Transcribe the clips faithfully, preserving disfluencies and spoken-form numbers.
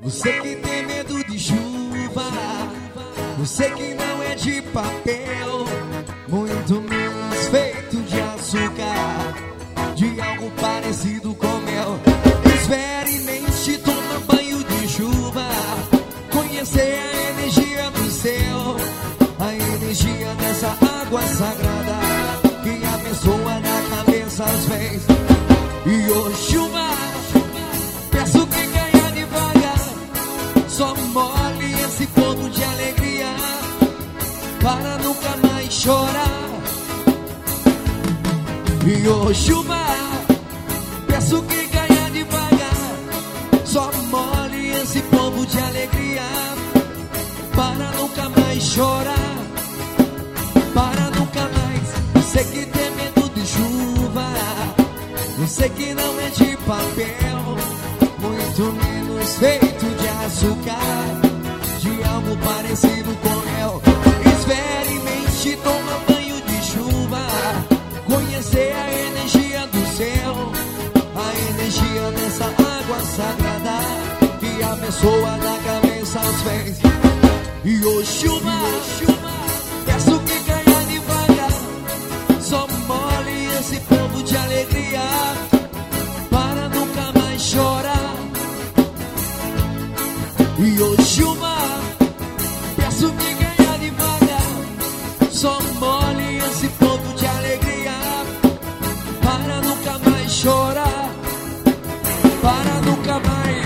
Você que tem medo de chuva, você que não é de papel, muito menos feito de açúcar, de algo parecido com mel. Experimente tomar banho de chuva, conhecer a energia do céu, a energia dessa água sagrada que abençoa na cabeça aos pés. E ô chuva, peço que caia devagar, só molhe esse fogo de alegria para nunca mais chorar. E ô chuva, peço que caia devagar, só molhe esse fogo de alegria para nunca mais chorar, para nunca mais. Você que tem medo de chuva, você que não é de papel, muito menos feito de açúcar, de algo parecido com mel. Experimente tomar banho de chuva, conhecer a energia do céu, a energia dessa água sagrada que abençoa da cabeça aos pés. E ô chuva, peço que caia devagar, só molhe esse povo de alegria para nunca mais chorar. E ô chuva, peço que caia devagar, só molhe esse povo de alegria para nunca mais chorar, para nunca mais.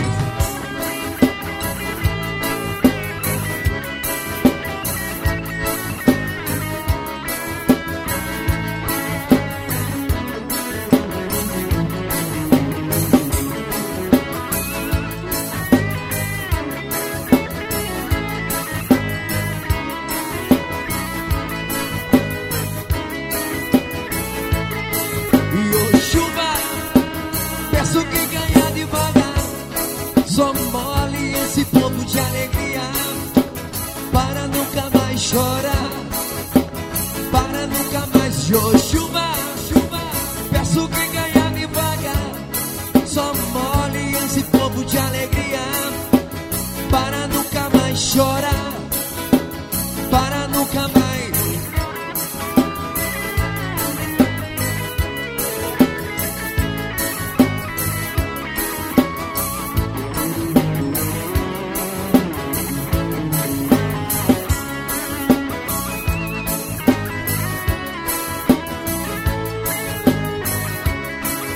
Peço que caia devagar, só mole esse povo de alegria para nunca mais chorar, para nunca mais. Oh, chuva, chuva, peço que caia devagar, só mole esse povo de alegria para nunca mais chorar, para nunca mais.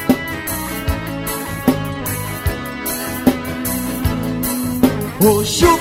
Oh, chuva.